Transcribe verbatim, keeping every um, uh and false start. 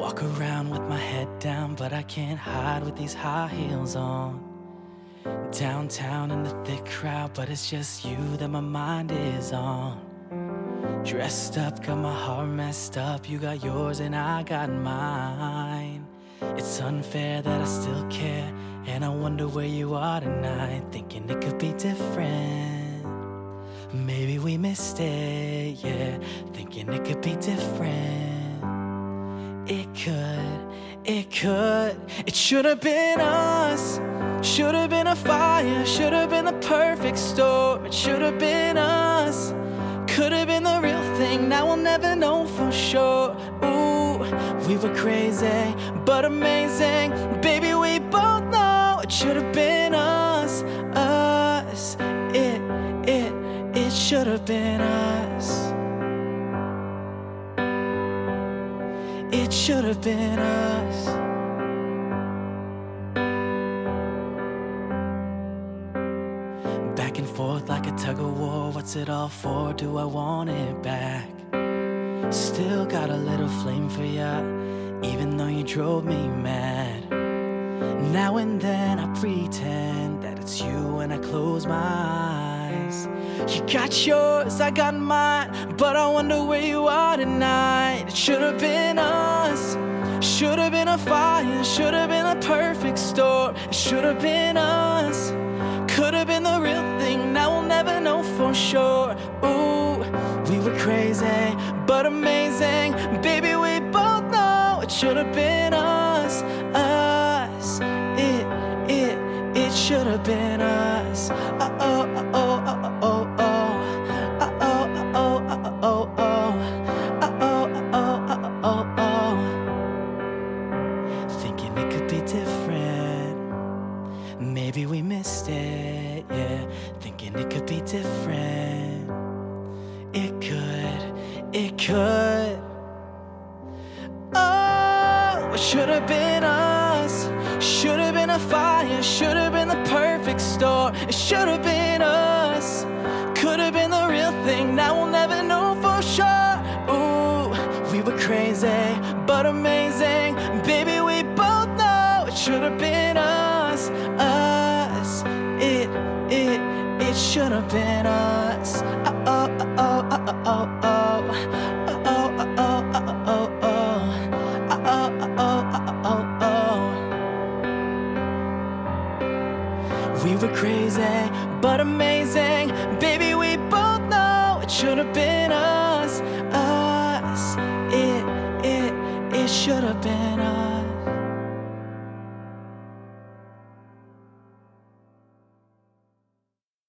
Walk around with my head down, but I can't hide with these high heels on. Downtown in the thick crowd, but it's just you that my mind is on. Dressed up, got my heart messed up. You got yours and I got mine. It's unfair that I still care, and I wonder where you are tonight. Thinking it could be different. Maybe we missed it, yeah. Thinking it could be different. It could, it could. It should have been us. Should have been a fire. Should have been the perfect storm. It should have been us. Could have been the real thing. Now we'll never know for sure. Ooh, we were crazy, but amazing. Baby, we both know it should have been us. Us. It, it, it should have been us. It should have been us. Back and forth like a tug of war. What's it all for? Do I want it back? Still got a little flame for ya, even though you drove me mad. Now and then I pretend that it's you when I close my eyes. You got yours, I got mine, but I wonder where you are tonight. It should have been us. Should have been a fire. Should have been a perfect storm. It should have been us. Could have been the real thing. Now we'll never know for sure. Ooh, we were crazy, but amazing. Baby, we both know it should have been us. Us. It, it, it should have been us. Uh oh, uh oh, uh oh, uh oh. Uh oh, uh oh, uh oh, uh oh. Uh oh, uh oh, uh oh, uh oh. Thinking it could be different. Maybe we missed it, yeah. Thinking it could be different. It could, it could. Oh, it should have been us. Should have been a fire. Should have been the perfect storm. It should have been us. Could have been the real thing. Now we'll never know for sure. Ooh, we were crazy, but amazing. Baby, we both know it should have been us. Us. It, it, it should have been us. Uh oh, uh oh, uh oh, uh oh. Uh oh, uh oh, uh oh, uh oh. Uh oh, uh oh, uh oh, uh oh. We were crazy, but amazing. Baby, we both know it should have been us. Us. It, it, it should have been us.